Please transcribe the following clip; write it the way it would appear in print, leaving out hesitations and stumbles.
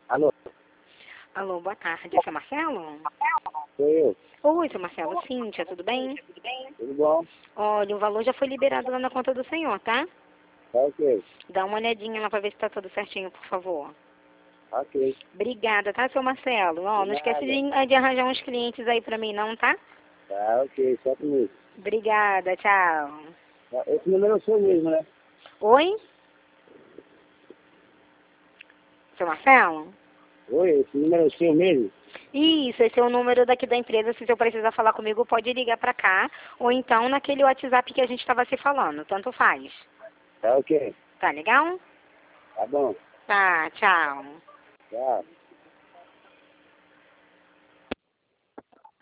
Alô, Alô, boa tarde. É seu Marcelo? sou eu. Oi, seu Marcelo. Cíntia, tudo bem? Tudo bom? Olha, o valor já foi liberado lá na conta do senhor, tá? Tá ok. Dá uma olhadinha lá pra ver se tá tudo certinho, por favor. Ok. Obrigada, tá, seu Marcelo? Ó, De não esquece nada. de arranjar uns clientes aí pra mim, não, tá? Tá ok, só comigo. Obrigada, tchau. Esse número é o seu mesmo, né? Oi? Seu Marcelo? Oi, esse número é o seu mesmo? Isso, esse é o número daqui da empresa. Se o senhor precisar falar comigo, pode ligar pra cá. Ou então naquele WhatsApp que a gente estava se falando. Tanto faz. Tá ok. Tá legal? Tá bom. Tá, tchau. Tchau.